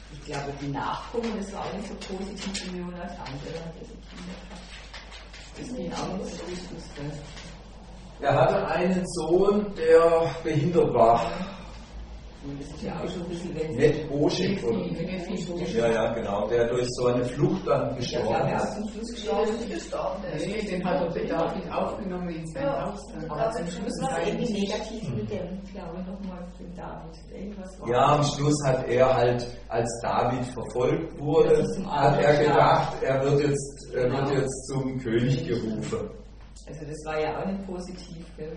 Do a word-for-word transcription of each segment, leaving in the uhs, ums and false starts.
ich glaube, die Nachkommen, das war auch nicht so positiv wie Jonathan, der das ging auch nicht so richtig. Er hatte einen Sohn, der behindert war. Das ist ja auch schon ein bisschen, wenn Nicht Boschik, oder? Ja, ja, genau. Der durch so eine Flucht dann gestorben ja, ist. Ja, zum Schluss gestorben ist. gestorben. Nee, den hat er David aufgenommen in sein Ja. Haus. Aber zum Schluss war es irgendwie negativ mit dem, glaube ich, nochmal mit David. Irgendwas war Ja, am Schluss hat er halt, als David verfolgt wurde, hat er gedacht, er wird jetzt, er wird jetzt zum König gerufen. Also das war ja auch nicht positiv. Gell?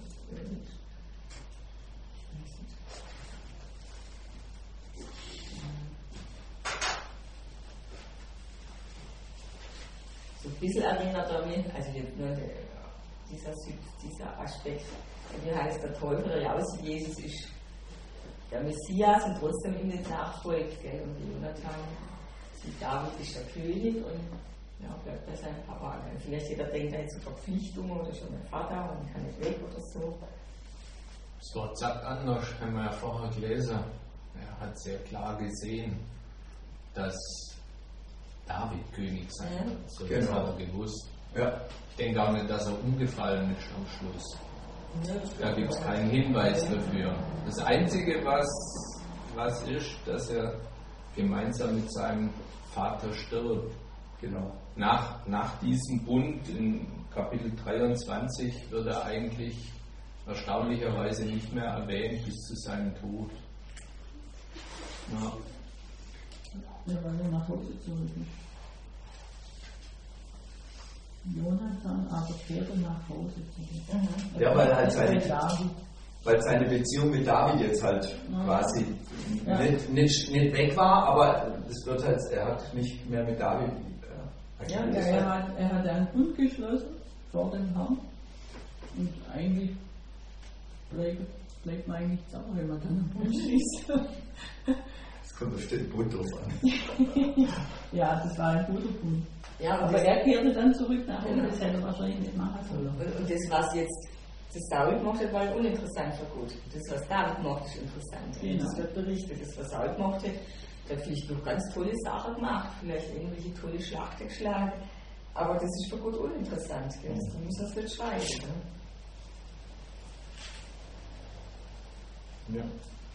So ein bisschen erinnert er mich, also jetzt nur der, dieser, dieser Aspekt, wie heißt der Teufel, der ja aussieht, Jesus ist der Messias und trotzdem ihm nicht nachfolgt. Gell? Und Jonathan, David ist der König und ja, bleibt bei seinem Papa. Vielleicht jeder denkt, er hat so Verpflichtungen oder schon mein Vater und kann nicht weg oder so. Das Wort sagt anders, haben wir ja vorher gelesen. Er hat sehr klar gesehen, dass David König sein Ja. wird. So Genau. das hat er gewusst. Ja. Ich denke auch nicht, dass er umgefallen ist am Schluss. Ja, Da gibt es keinen Hinweis dafür. Das Einzige, was, was ist, dass er gemeinsam mit seinem Vater stirbt. Genau. Nach, nach diesem Bund in Kapitel dreiundzwanzig wird er eigentlich erstaunlicherweise nicht mehr erwähnt bis zu seinem Tod. Ja. Ja, weil er nach Hause zurück ist. Jonathan aber kehrt er nach Hause zurück. Mhm. Ja, weil halt Nicht bei seine, David. weil seine Beziehung mit David jetzt halt Ja. quasi Ja. nicht, nicht, nicht weg war, aber es wird halt, er hat nicht mehr mit David äh, Ja, agiert. er hat, er hat einen Bund geschlossen vor dem Herrn und eigentlich bleibt, bleibt man eigentlich sauer, wenn man dann einen Bund schließt. Es kommt auf den Bund drauf an. Ja, das war ein guter Bund. Ja, und Aber das, er kehrte dann zurück nach Hause, Genau. das hätte er wahrscheinlich nicht machen sollen. und, und das, was jetzt das David gemacht hat, war uninteressant für gut. Das, was David gemacht, ist interessant. Genau. Das wird berichtet. Das, was Saul gemacht hat, der hat vielleicht noch ganz tolle Sachen gemacht, vielleicht irgendwelche tolle Schlachten geschlagen, aber das ist für gut uninteressant. Gell? Das muss das nicht schreiben. Ne? Ja.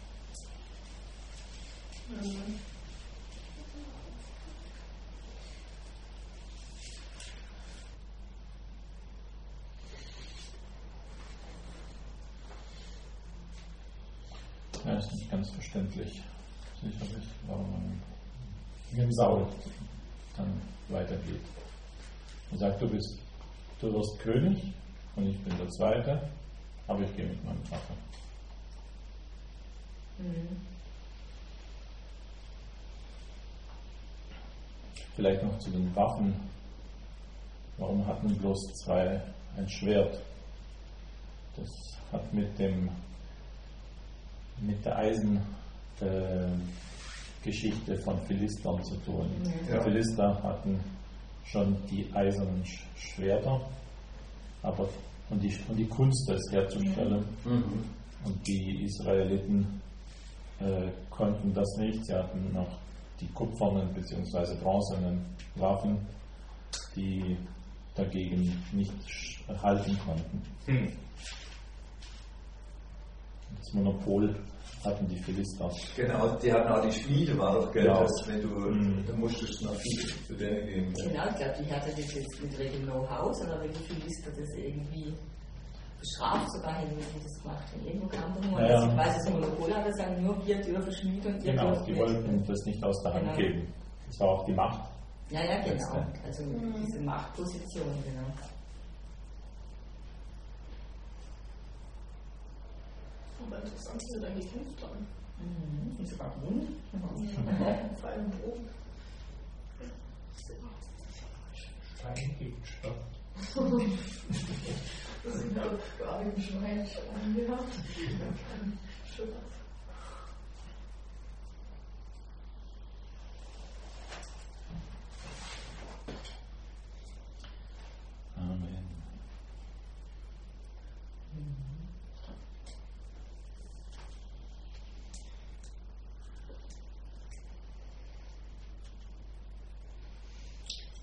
Ja, ist nicht ganz verständlich, sicherlich, warum man mit dem Saul dann weitergeht. Er sagt, du bist, du wirst König und ich bin der Zweite, aber ich gehe mit meinem Vater. Mhm. Vielleicht noch zu den Waffen. Warum hatten bloß zwei ein Schwert? Das hat mit dem mit der Eisengeschichte von Philistern zu tun. Ja. Die Philister hatten schon die eisernen Sch- Schwerter, aber und die, und die Kunst, das herzustellen. Mhm. Und die Israeliten äh, konnten das nicht. Sie hatten noch die kupfernen bzw. bronzenen Waffen, die dagegen nicht sch- halten konnten. Hm. Das Monopol hatten die Philister. Genau, die hatten auch die Schmiede, war doch Geld, Ja. dass wenn du, Mhm. da musstest du noch viel für denen geben. Genau, ich glaube, die hatte das jetzt mit Regel Know-how, sondern wie viel ist das irgendwie bestraft sogar hin, wie sie das gemacht haben. Irgendwo kam doch mal, Ja, ja. dass ich weiß, das Monopol hat, sagen nur wir dürfen schmieden und ihr Genau, dürft die nicht. wollten das nicht aus der Hand Genau. geben. Das war auch die Macht. Ja, ja, genau. Letztendlich. Also diese Machtposition, genau. Aber interessant, dass sie dann gekämpft haben. Mhm. Und sogar Mund. Vor allem oben. Stein gegen Stoff. Das sind halt gerade im Schwein gehabt. Schön. Amen.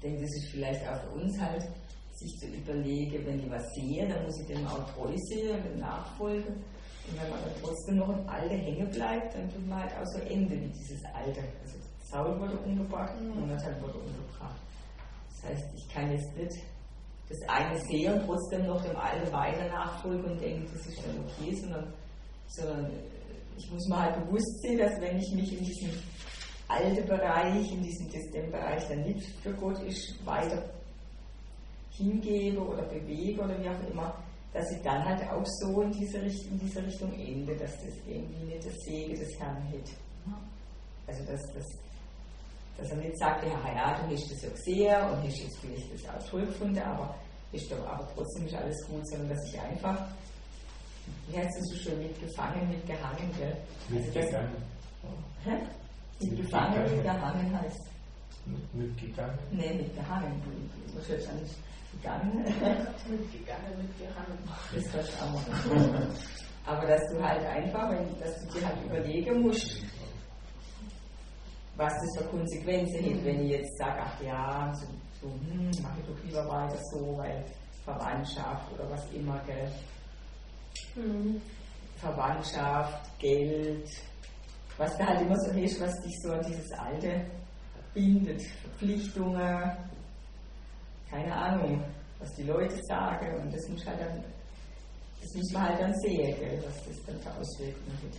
denke, das ist vielleicht auch für uns halt, sich zu überlegen, wenn ich was sehe, dann muss ich dem auch treu sehen und nachfolgen. Und wenn man dann trotzdem noch im Alter hängen bleibt, dann tut man halt auch so Ende wie dieses Alter. Also Saul wurde umgebracht und Jonathan wurde umgebracht. Das heißt, ich kann jetzt nicht das eine sehen und trotzdem noch dem Alten weiter nachfolgen und denken, das ist dann okay, sondern, sondern ich muss mir halt bewusst sein, dass wenn ich mich in diesem alten Bereich, in diesem Distem-Bereich dann nicht für Gott ist, weiter hingebe oder bewege oder wie auch immer, dass ich dann halt auch so in diese Richtung, in diese Richtung ende, dass das irgendwie nicht das Segen des Herrn hätte. Also dass, dass, dass er nicht sagt, ja, ja, du hast das ja gesehen und hast jetzt vielleicht das auch toll gefunden, aber ist doch aber trotzdem nicht alles gut, sondern dass ich einfach, wie heißt das so schön, mitgefangen, mitgehangen, gell? Mitgegangen. Hä? Mitgefangen, mitgehangen heißt. Mitgegangen? Nee, mitgehangen. Das hört sich an nicht gegangen. Mitgegangen, mitgehangen. Das kannst du auch machen. Aber dass du halt einfach, wenn, dass du dir halt überlegen musst, was das für Konsequenzen hat, wenn ich jetzt sage, ach ja, so, so hm, mache ich doch lieber weiter so, weil Verwandtschaft oder was immer, gell? Mhm. Verwandtschaft, Geld, was da halt immer so ist, was dich so an dieses Alte bindet, Verpflichtungen, keine Ahnung, was die Leute sagen, und das muss halt dann, das muss man halt dann sehen, gell, was das dann für Auswirkungen hat.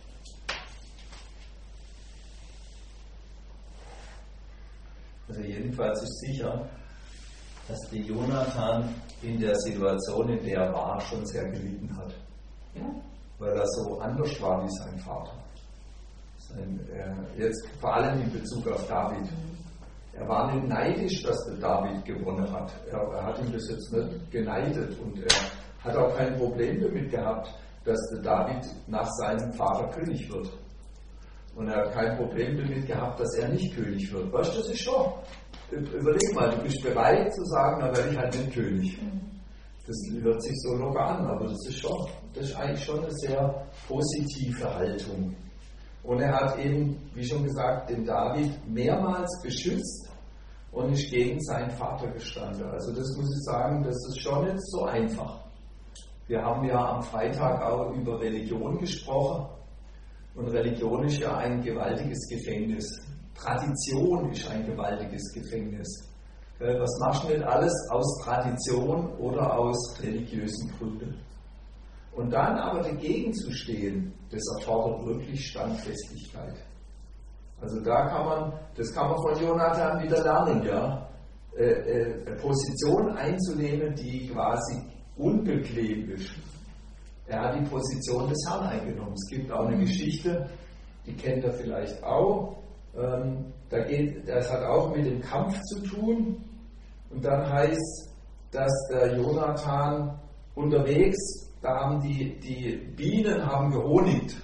Also jedenfalls ist sicher, dass der Jonathan in der Situation, in der er war, schon sehr gelitten hat. Ja. Weil er so anders war wie sein Vater. Sein, äh, jetzt vor allem in Bezug auf David. Mhm. Er war nicht neidisch, dass der David gewonnen hat. Er, er hat ihm das jetzt nicht geneidet und er hat auch kein Problem damit gehabt, dass der David nach seinem Vater König wird. Und er hat kein Problem damit gehabt, dass er nicht König wird. Weißt du, das ist schon. Überleg mal, du bist bereit zu sagen, dann werde ich halt nicht König. Das hört sich so locker an, aber das ist schon, das ist eigentlich schon eine sehr positive Haltung. Und er hat eben, wie schon gesagt, den David mehrmals beschützt und ist gegen seinen Vater gestanden. Also das muss ich sagen, das ist schon nicht so einfach. Wir haben ja am Freitag auch über Religion gesprochen. Und Religion ist ja ein gewaltiges Gefängnis. Tradition ist ein gewaltiges Gefängnis. Was machst du nicht alles aus Tradition oder aus religiösen Gründen? Und dann aber dagegen zu stehen, das erfordert wirklich Standfestigkeit. Also da kann man, das kann man von Jonathan wieder lernen, ja, äh, äh, eine Position einzunehmen, die quasi unbequem ist. Er hat die Position des Herrn eingenommen. Es gibt auch eine Geschichte, die kennt er vielleicht auch. Ähm, da geht, das hat auch mit dem Kampf zu tun. Und dann heißt, dass der Jonathan unterwegs, da haben die, die Bienen haben gehonigt.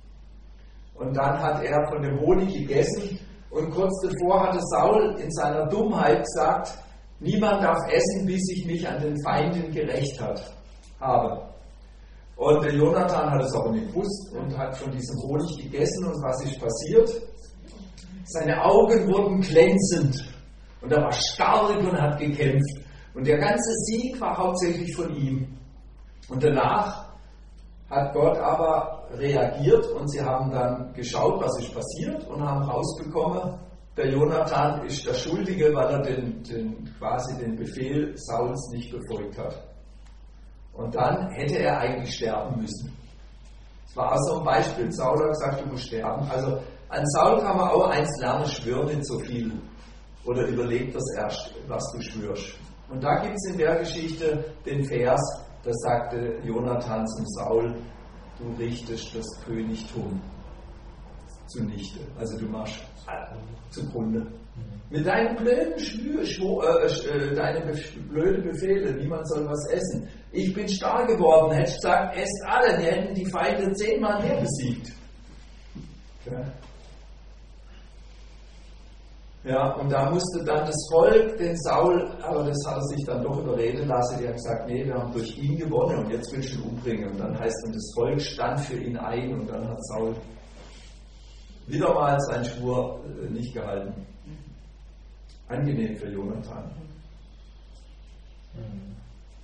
Und dann hat er von dem Honig gegessen. Und kurz davor hatte Saul in seiner Dummheit gesagt, niemand darf essen, bis ich mich an den Feinden gerächt hat, habe. Und der Jonathan hat es aber nicht gewusst und hat von diesem Honig gegessen. Und was ist passiert? Seine Augen wurden glänzend. Und er war stark und hat gekämpft. Und der ganze Sieg war hauptsächlich von ihm. Und danach hat Gott aber reagiert und sie haben dann geschaut, was ist passiert und haben rausbekommen, der Jonathan ist der Schuldige, weil er den, den, quasi den Befehl Sauls nicht befolgt hat. Und dann hätte er eigentlich sterben müssen. Das war auch so ein Beispiel. Saul hat gesagt, du musst sterben. Also an Saul kann man auch eins lernen, schwör nicht so viel. Oder überleg das erst, was du schwörst. Und da gibt es in der Geschichte den Vers, da sagte Jonathan zum Saul, du richtest das Königtum zunichte. Also du machst zugrunde. Mit deinen blöden Schwür, Schwur, äh, äh, deine blöden Befehle, niemand soll was essen. Ich bin stark geworden, hätte ich gesagt, esst alle, die hätten die Feinde zehnmal mehr besiegt. Ja. Ja, und da musste dann das Volk den Saul, aber das hat er sich dann doch überreden lassen, die haben gesagt, nee, wir haben durch ihn gewonnen und jetzt willst du ihn umbringen. Und dann heißt dann, das Volk stand für ihn ein und dann hat Saul wieder mal seinen Schwur nicht gehalten. angenehm für Jonathan. Mhm.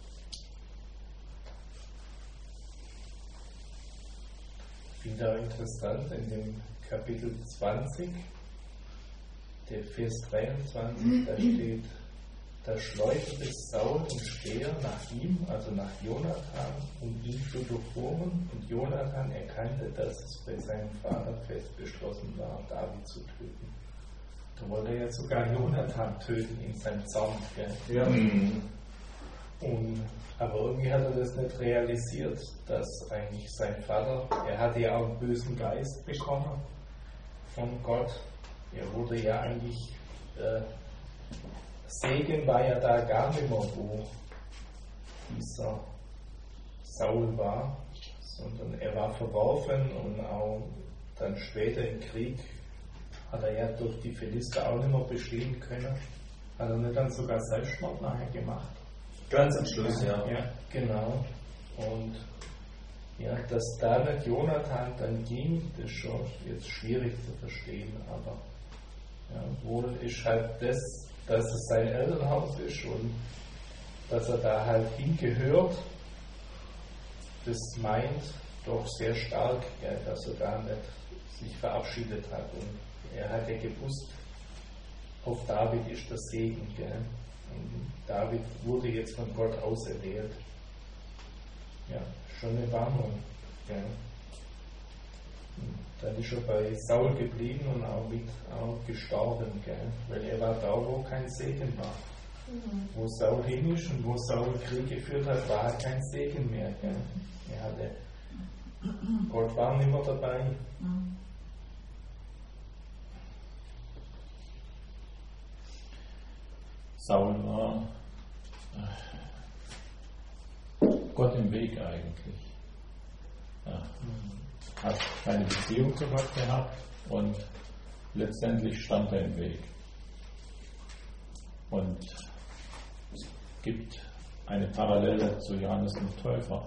Wieder interessant in dem Kapitel zwanzig, der Vers dreiundzwanzig, da steht, da schleuderte Saul und Speer nach ihm, also nach Jonathan, um ihn zu durchbohren, und Jonathan erkannte, dass es bei seinem Vater fest beschlossen war, David zu töten. Da wollte er sogar Jonathan töten in seinem Zorn. Gell? Ja. Mhm. Und, aber irgendwie hat er das nicht realisiert, dass eigentlich sein Vater, er hatte ja auch einen bösen Geist bekommen von Gott. Er wurde ja eigentlich, äh, Segen war ja da gar nicht mehr, wo dieser Saul war, sondern er war verworfen, und auch dann später im Krieg hat er ja durch die Philister auch nicht mehr bestehen können. Hat er nicht dann sogar Selbstmord nachher gemacht? Ganz am Schluss, ja. Ja, genau. Und ja, dass da nicht Jonathan dann ging, das ist schon jetzt schwierig zu verstehen, aber ja, wohl ist halt das, dass es sein Elternhaus ist und dass er da halt hingehört, das meint doch sehr stark, ja, dass er da nicht sich verabschiedet hat. Und er hat ja gewusst, auf David ist der Segen. Gell? Und David wurde jetzt von Gott auserwählt. Ja, schon eine Warnung. Gell? Und dann ist er bei Saul geblieben und auch mit auch gestorben, gell? Weil er war da, wo kein Segen war. Mhm. Wo Saul hin ist und wo Saul Krieg geführt hat, war halt kein Segen mehr. Gell? Er hatte, Gott war nicht mehr dabei. Mhm. Saul war Gott im Weg eigentlich. Ja. Hat keine Beziehung zu Gott gehabt und letztendlich stand er im Weg. Und es gibt eine Parallele zu Johannes dem Täufer.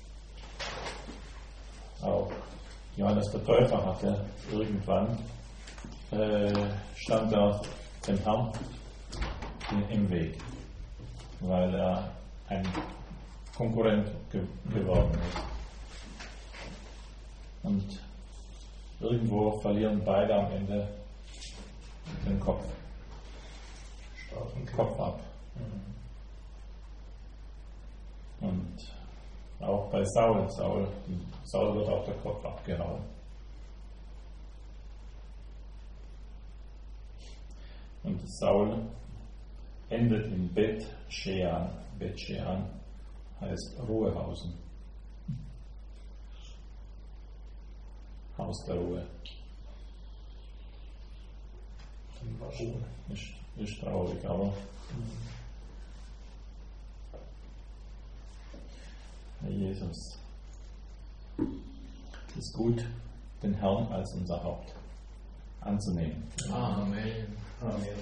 Auch Johannes der Täufer hatte irgendwann, äh, stand er dem Herrn im Weg, weil er ein Konkurrent ge- geworden ist. Und irgendwo verlieren beide am Ende den Kopf. Den Kopf ab. Mhm. Und auch bei Saul, Saul, Saul wird auch der Kopf abgehauen. Und Saul endet in Bet Shean. Bet Shean heißt Ruhehausen. Haus der Ruhe. Ist, ist traurig, aber Herr Jesus, es ist gut, den Herrn als unser Haupt anzunehmen. Amen. Amen.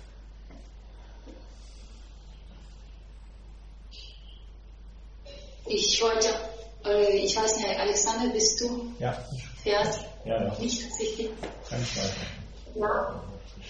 Ich wollte, äh, ich weiß nicht, Alexander, bist du? Ja. Vers? Ja, ja. Nicht richtig. Ganz weiter. Ja.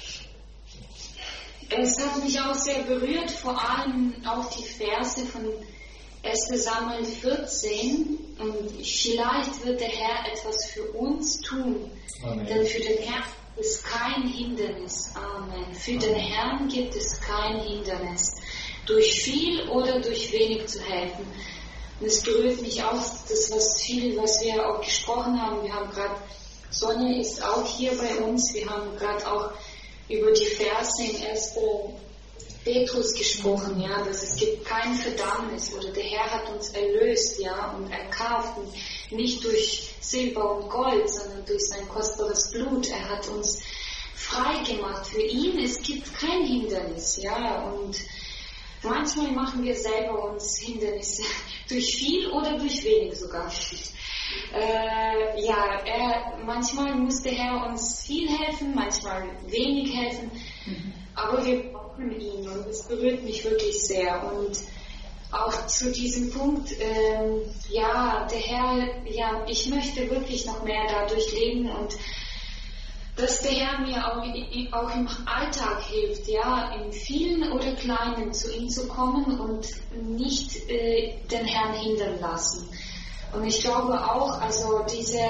Es hat mich auch sehr berührt, vor allem auch die Verse von erster Samuel vierzehn. Und vielleicht wird der Herr etwas für uns tun. Amen. Denn für den Herrn gibt es kein Hindernis. Amen. Für Amen. Den Herrn gibt es kein Hindernis. Durch viel oder durch wenig zu helfen. Und es berührt mich auch, das was viel, was wir auch gesprochen haben. Wir haben gerade, Sonja ist auch hier bei uns. Wir haben gerade auch über die Verse in ersten Petrus gesprochen, ja, dass es gibt kein Verdammnis oder der Herr hat uns erlöst, ja, und erkauft, nicht durch Silber und Gold, sondern durch sein kostbares Blut. Er hat uns frei gemacht. Für ihn, es gibt kein Hindernis, ja, und manchmal machen wir selber uns Hindernisse durch viel oder durch wenig sogar. Äh, ja, er, manchmal muss der Herr uns viel helfen, manchmal wenig helfen, mhm. aber wir brauchen ihn und es berührt mich wirklich sehr. Und auch zu diesem Punkt, ähm, ja, der Herr, ja, ich möchte wirklich noch mehr dadurch leben und dass der Herr mir auch, auch im Alltag hilft, ja, in vielen oder kleinen zu ihm zu kommen und nicht äh, den Herrn hindern lassen. Und ich glaube auch, also diese,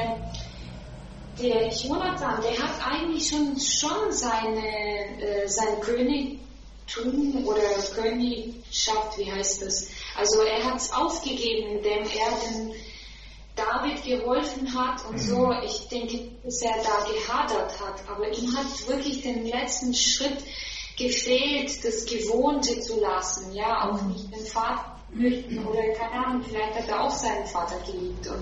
der Jonathan, der hat eigentlich schon, schon seine, äh, sein Königtum oder Königschaft, wie heißt das? Also er hat es aufgegeben, indem er den David geholfen hat und so. Ich denke, dass er da gehadert hat, aber ihm hat wirklich den letzten Schritt gefehlt, das Gewohnte zu lassen, ja, auch nicht den Vater flüchten oder keine Ahnung, vielleicht hat er auch seinen Vater geliebt und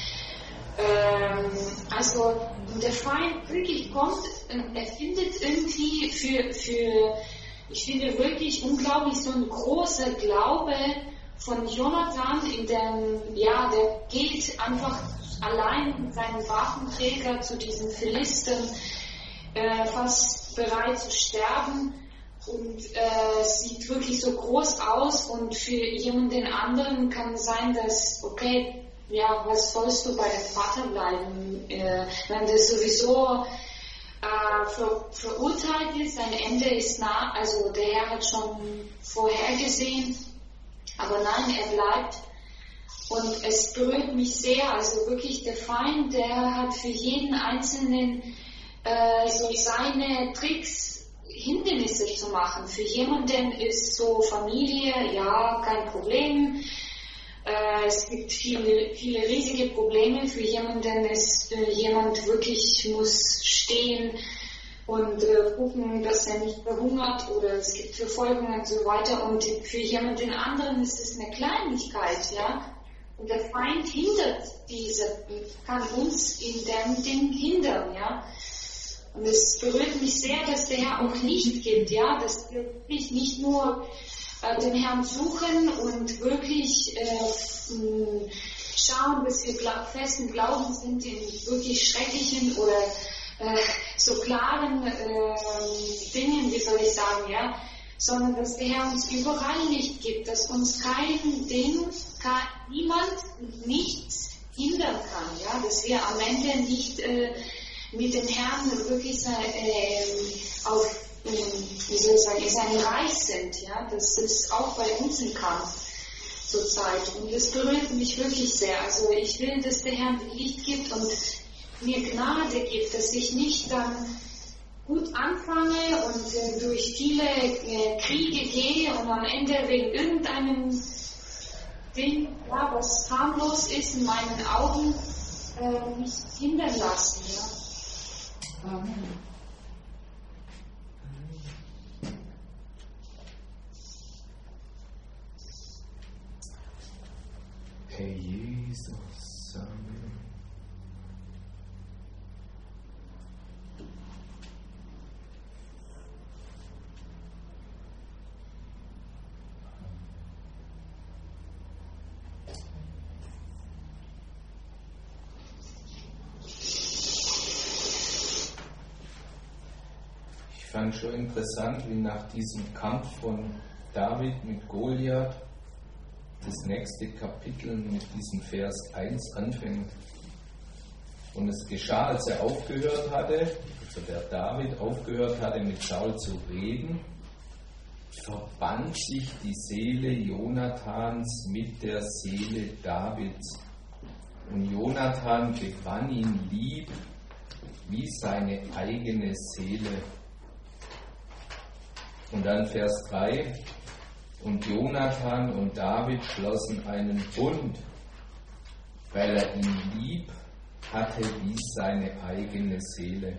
ähm, also der Feind wirklich kommt, er findet irgendwie für, für ich finde wirklich unglaublich so ein großer Glaube von Jonathan, in dem, ja, der geht einfach allein mit seinem Waffenträger zu diesen Philistern, äh, fast bereit zu sterben und äh, sieht wirklich so groß aus und für jemanden anderen kann es sein, dass, okay, ja, was sollst du bei dem Vater bleiben, äh, wenn das sowieso äh, ver, verurteilt ist, sein Ende ist nah, also der Herr hat schon vorhergesehen. Aber nein, er bleibt und es berührt mich sehr, also wirklich der Feind, der hat für jeden Einzelnen äh, so seine Tricks, Hindernisse zu machen. Für jemanden ist so Familie, ja, kein Problem. Äh, es gibt viele, viele riesige Probleme. Für jemanden ist äh, jemand wirklich muss stehen und äh, gucken, dass er nicht verhungert oder es gibt Verfolgung und so weiter. Und für jemanden anderen ist es eine Kleinigkeit, ja. Und der Feind hindert diese, kann uns in dem Ding hindern, ja. Und es berührt mich sehr, dass der Herr auch Licht gibt, ja, dass wir wirklich nicht nur äh, den Herrn suchen und wirklich äh, schauen, dass wir glaub, festen Glauben sind in wirklich schrecklichen oder äh, so klaren äh, Dingen, wie soll ich sagen, ja, sondern dass der Herr uns überall Licht gibt, dass uns kein Ding, kein, niemand nichts hindern kann, ja, dass wir am Ende nicht äh, mit dem Herrn wirklich äh, auf, äh, wie soll ich sagen, in seinem Reich sind, ja, das ist auch bei uns im Kampf zurzeit und das berührt mich wirklich sehr. Also ich will, dass der Herr Licht gibt und mir Gnade gibt, dass ich nicht dann gut anfange und äh, durch viele äh, Kriege gehe und am Ende wegen irgendeinem Ding, ja, was harmlos ist in meinen Augen, äh, mich hindern lassen. Ja. Amen. Herr Jesus, Amen. Ich fand schon interessant, wie nach diesem Kampf von David mit Goliath das nächste Kapitel mit diesem Vers eins anfängt. Und es geschah, als er aufgehört hatte, also der David aufgehört hatte, mit Saul zu reden, verband sich die Seele Jonathans mit der Seele Davids. Und Jonathan gewann ihn lieb wie seine eigene Seele. Und dann Vers drei. Und Jonathan und David schlossen einen Bund, weil er ihn lieb hatte wie seine eigene Seele.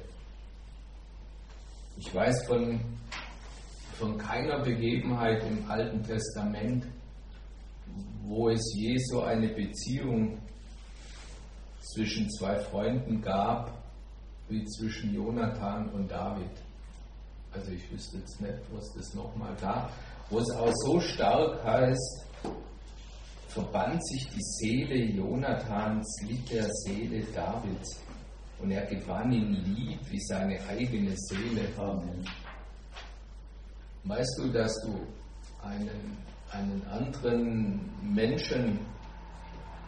Ich weiß von, von keiner Begebenheit im Alten Testament, wo es je so eine Beziehung zwischen zwei Freunden gab, wie zwischen Jonathan und David. Also ich wüsste jetzt nicht, was das nochmal gab, wo es auch so stark heißt, verband sich die Seele Jonathans mit der Seele Davids und er gewann ihn lieb wie seine eigene Seele. Amen. Weißt du, dass du einen, einen anderen Menschen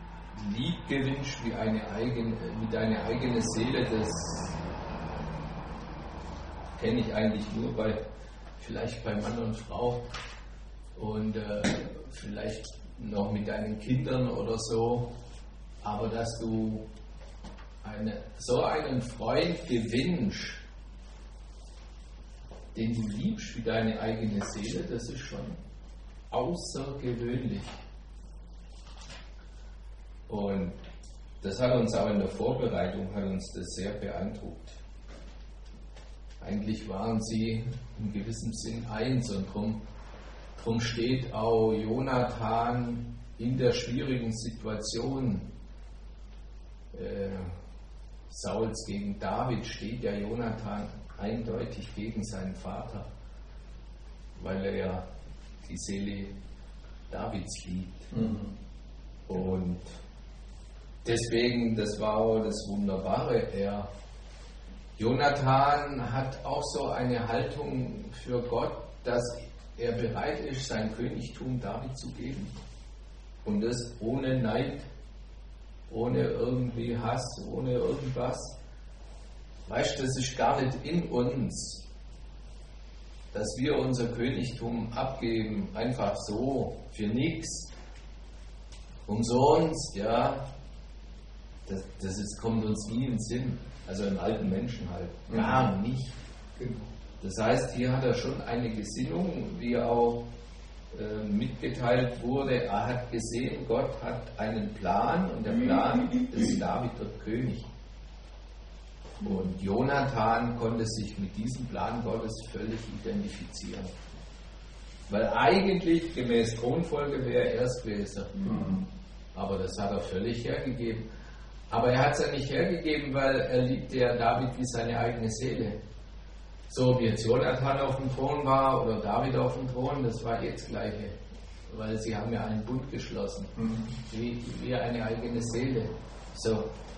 lieb gewinnst wie, eine eigene, wie deine eigene Seele? Das, kenne ich eigentlich nur bei, vielleicht bei Mann und Frau und äh, vielleicht noch mit deinen Kindern oder so, aber dass du eine, so einen Freund gewinnst, den du liebst wie deine eigene Seele, das ist schon außergewöhnlich. Und das hat uns auch in der Vorbereitung, hat uns das sehr beeindruckt. Eigentlich waren sie in gewissem Sinn eins und drum, drum steht auch Jonathan in der schwierigen Situation äh, Sauls gegen David, steht ja Jonathan eindeutig gegen seinen Vater, weil er ja die Seele Davids liebt. Mhm. Und deswegen, das war auch das Wunderbare, er Jonathan hat auch so eine Haltung für Gott, dass er bereit ist, sein Königtum David zu geben. Und das ohne Neid, ohne irgendwie Hass, ohne irgendwas. Weißt du, das ist gar nicht in uns, dass wir unser Königtum abgeben, einfach so, für nichts, umsonst, ja. Das, das ist, kommt uns nie in den Sinn. Also im alten Menschen halt. Gar nicht. Das heißt, hier hat er schon eine Gesinnung, wie auch äh, mitgeteilt wurde. Er hat gesehen, Gott hat einen Plan und der Plan ist, David wird König. Und Jonathan konnte sich mit diesem Plan Gottes völlig identifizieren. Weil eigentlich gemäß Thronfolge wäre er es gewesen. Mhm. Aber das hat er völlig hergegeben. Aber er hat es ja nicht hergegeben, weil er liebte ja David wie seine eigene Seele. So, ob jetzt Jonathan auf dem Thron war oder David auf dem Thron, das war jetzt das Gleiche. Weil sie haben ja einen Bund geschlossen, mhm. wie, wie eine eigene Seele. So.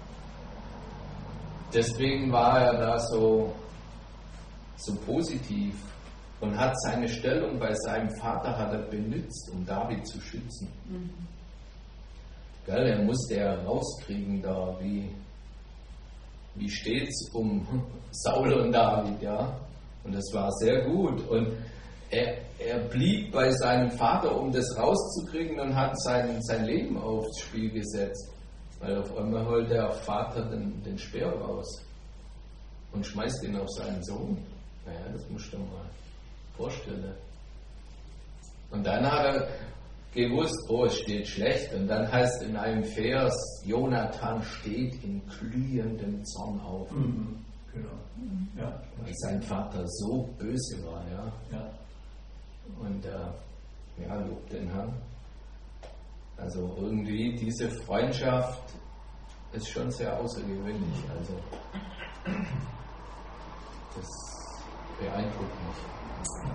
Deswegen war er da so, so positiv und hat seine Stellung bei seinem Vater hat er benutzt, um David zu schützen. Mhm. Gell, er musste ja rauskriegen, da, wie, wie steht es um Saul und David, ja. Und das war sehr gut. Und er, er blieb bei seinem Vater, um das rauszukriegen, und hat sein, sein Leben aufs Spiel gesetzt. Weil auf einmal holt der Vater den, den Speer raus und schmeißt ihn auf seinen Sohn. Naja, das musst du dir mal vorstellen. Und dann hat er gewusst, oh, es steht schlecht. Und dann heißt in einem Vers, Jonathan steht in glühendem Zorn auf. Mhm. Genau. Mhm. Ja. Weil sein Vater so böse war. Ja. Ja. Und äh, ja, lobt den Herrn. Also irgendwie diese Freundschaft ist schon sehr außergewöhnlich. Also das beeindruckt mich.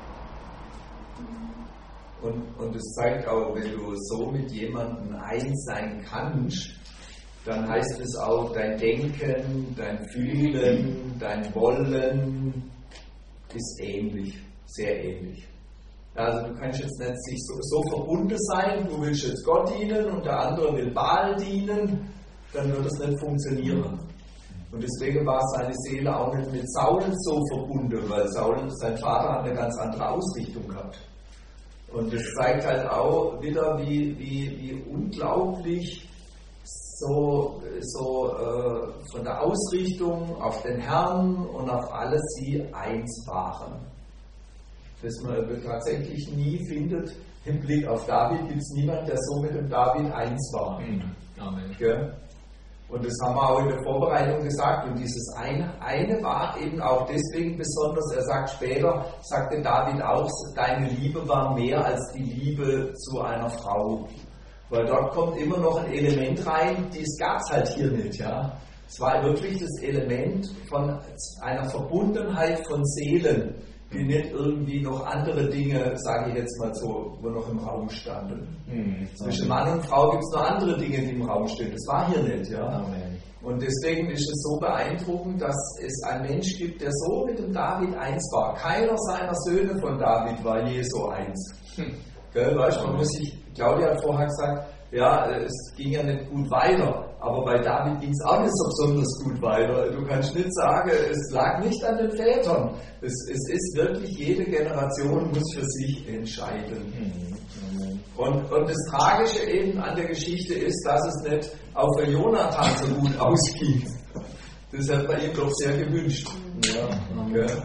Und, und es zeigt auch, wenn du so mit jemandem eins sein kannst, dann heißt es auch, dein Denken, dein Fühlen, dein Wollen ist ähnlich, sehr ähnlich. Also du kannst jetzt nicht sich so, so verbunden sein, du willst jetzt Gott dienen und der andere will Baal dienen, dann wird es nicht funktionieren. Und deswegen war seine Seele auch nicht mit Saul so verbunden, weil Saul, sein Vater, hat eine ganz andere Ausrichtung gehabt. Und das zeigt halt auch wieder, wie, wie, wie unglaublich so, so äh, von der Ausrichtung auf den Herrn und auf alles sie eins waren. Das man tatsächlich nie findet. Im Blick auf David gibt es niemanden, der so mit dem David eins war. Amen. Gell? Und das haben wir auch in der Vorbereitung gesagt. Und dieses eine, eine war eben auch deswegen besonders. Er sagt später, sagte David auch, deine Liebe war mehr als die Liebe zu einer Frau. Weil dort kommt immer noch ein Element rein, das gab es halt hier nicht. Ja? Es war wirklich das Element von einer Verbundenheit von Seelen, die nicht irgendwie noch andere Dinge, sage ich jetzt mal so, wo noch im Raum standen. Mhm. Zwischen Mann und Frau gibt es noch andere Dinge, die im Raum stehen. Das war hier nicht. Ja? Amen. Und deswegen ist es so beeindruckend, dass es einen Mensch gibt, der so mit dem David eins war. Keiner seiner Söhne von David war je so eins. Hm. Gell, weißt, man muss sich, Claudia hat vorher gesagt, ja, es ging ja nicht gut weiter. aber bei David ging es auch nicht so besonders gut weiter. Du kannst nicht sagen, es lag nicht an den Vätern. Es, es ist wirklich, jede Generation muss für sich entscheiden. Und, und das Tragische eben an der Geschichte ist, dass es nicht auf der Jonathan so gut ausging. Das hat man ihm doch sehr gewünscht. Ja, okay.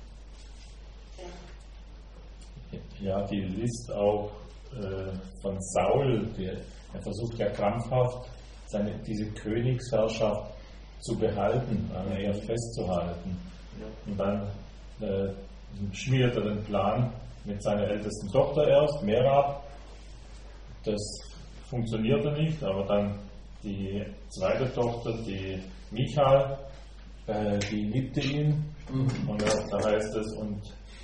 Ja, die List auch äh, von Saul, der, er versucht ja krampfhaft, seine, diese Königsherrschaft zu behalten, äh, eher festzuhalten. Und dann äh, schmiedet er den Plan mit seiner ältesten Tochter erst, Merab. Das funktionierte nicht, aber dann die zweite Tochter, die Michal, äh, die liebte ihn. Mhm. Und da heißt es, und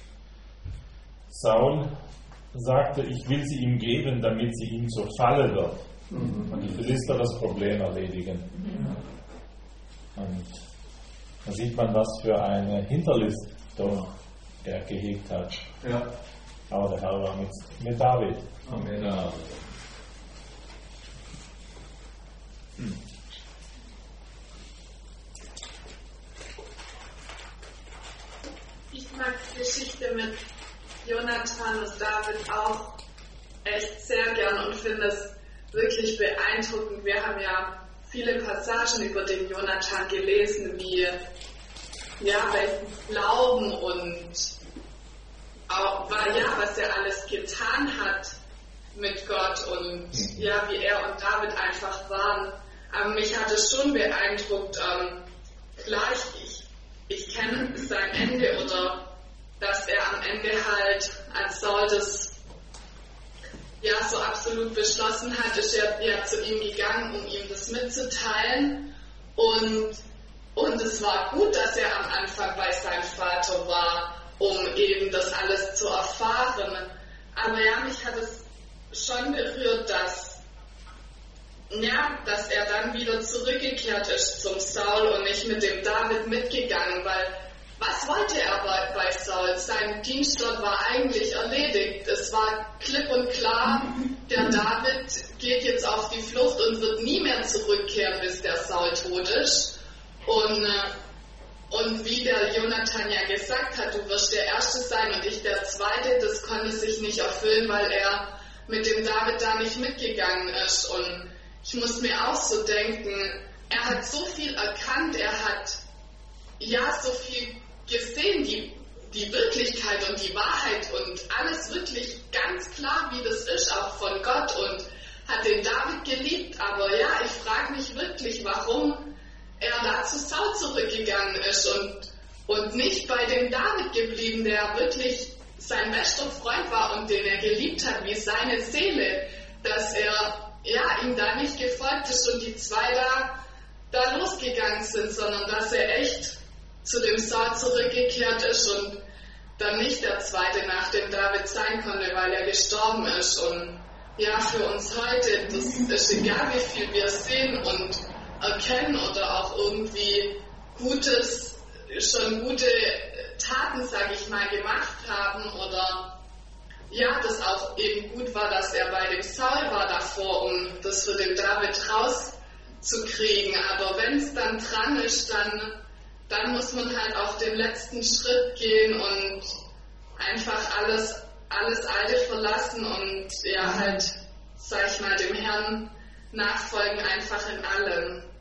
Saul sagte, ich will sie ihm geben, damit sie ihm zur Falle wird. Mhm. Und die Philister das Problem erledigen. Mhm. Und da sieht man, was für eine Hinterlist doch er gehegt hat. Ja. Aber der Herr war mit, mit David. Amen. Ja. Hm. Ich mag die Geschichte mit Jonathan und David auch echt sehr gern und finde es wirklich beeindruckend. Wir haben ja viele Passagen über den Jonathan gelesen, wie ja, welchen Glauben und auch, ja, was er alles getan hat mit Gott und ja, wie er und David einfach waren. Aber mich hat es schon beeindruckt. Ähm, klar, ich, ich kenne sein Ende oder dass er am Ende halt, als Saul das ja so absolut beschlossen hat, ist er ja zu ihm gegangen, um ihm das mitzuteilen. Und, und es war gut, dass er am Anfang bei seinem Vater war, um eben das alles zu erfahren. Aber ja, mich hat es schon berührt, dass, ja, dass er dann wieder zurückgekehrt ist zum Saul und nicht mit dem David mitgegangen, weil was wollte er bei, bei Saul? Sein Dienst dort war eigentlich erledigt. Es war klipp und klar, der David geht jetzt auf die Flucht und wird nie mehr zurückkehren, bis der Saul tot ist. Und, und wie der Jonathan ja gesagt hat, du wirst der Erste sein und ich der Zweite, das konnte sich nicht erfüllen, weil er mit dem David da nicht mitgegangen ist. Und ich muss mir auch so denken, er hat so viel erkannt, er hat ja so viel gesehen, die, die Wirklichkeit und die Wahrheit und alles wirklich ganz klar, wie das ist, auch von Gott, und hat den David geliebt. Aber ja, ich frage mich wirklich, warum er da zu Saul zurückgegangen ist und, und nicht bei dem David geblieben, der wirklich sein bester Freund war und den er geliebt hat, wie seine Seele, dass er ja, ihm da nicht gefolgt ist und die zwei da, da losgegangen sind, sondern dass er echt zu dem Saul zurückgekehrt ist und dann nicht der Zweite nach dem David sein konnte, weil er gestorben ist. Und ja, für uns heute, das ist egal, wie viel wir sehen und erkennen oder auch irgendwie Gutes, schon gute Taten, sage ich mal, gemacht haben oder ja, das auch eben gut war, dass er bei dem Saul war davor, um das für den David rauszukriegen. Aber wenn es dann dran ist, dann dann muss man halt auch den letzten Schritt gehen und einfach alles, alles Alte verlassen und ja halt, sag ich mal, dem Herrn nachfolgen, einfach in allem.